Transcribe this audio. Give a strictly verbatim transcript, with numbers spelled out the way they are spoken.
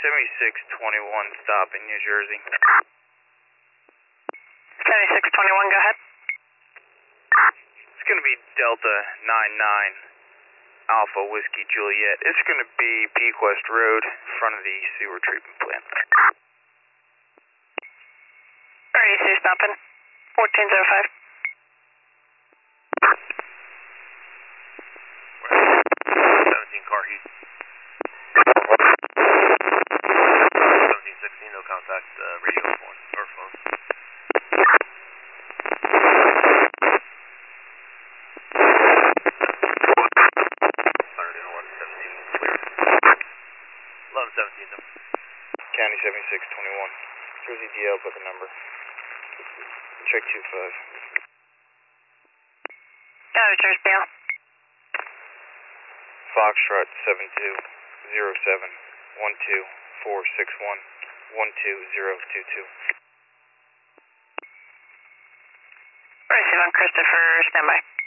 seventy-six twenty-one, stop in New Jersey. seventy-six twenty-one, go ahead. It's going to be Delta nine nine Alpha Whiskey Juliet. It's going to be Pequest Road, in front of the sewer treatment plant. Where are you, Sue, stopping? fourteen oh five. seventeen car heat. seventeen sixteen, no contact, uh, radio phone, or phone. eleven seventeen, though. County seventy-six twenty-one. Jersey D L, book a number. Check two five. Got it, Jersey D L. Foxtrot seven two zero seven one two four six one one two zero two two. Receive on Christopher, standby.